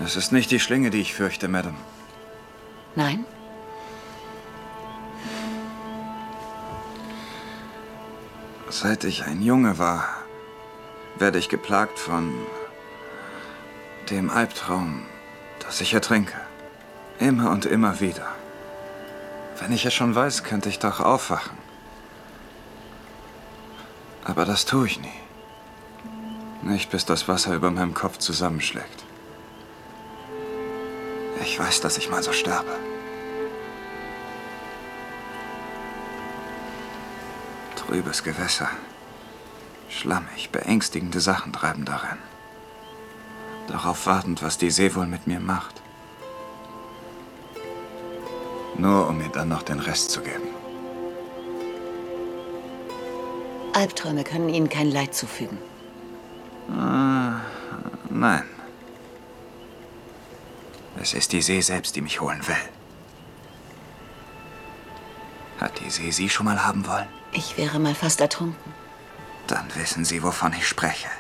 Es ist nicht die Schlinge, die ich fürchte, Madame. Nein? Seit ich ein Junge war, werde ich geplagt von dem Albtraum, dass ich ertrinke. Immer und immer wieder. Wenn ich es schon weiß, könnte ich doch aufwachen. Aber das tue ich nie. Nicht, bis das Wasser über meinem Kopf zusammenschlägt. Ich weiß, dass ich mal so sterbe. Trübes Gewässer. Schlammig, beängstigende Sachen treiben darin. Darauf wartend, was die See wohl mit mir macht. Nur um mir dann noch den Rest zu geben. Albträume können Ihnen kein Leid zufügen. Nein. Es ist die See selbst, die mich holen will. Hat die See Sie schon mal haben wollen? Ich wäre mal fast ertrunken. Dann wissen Sie, wovon ich spreche.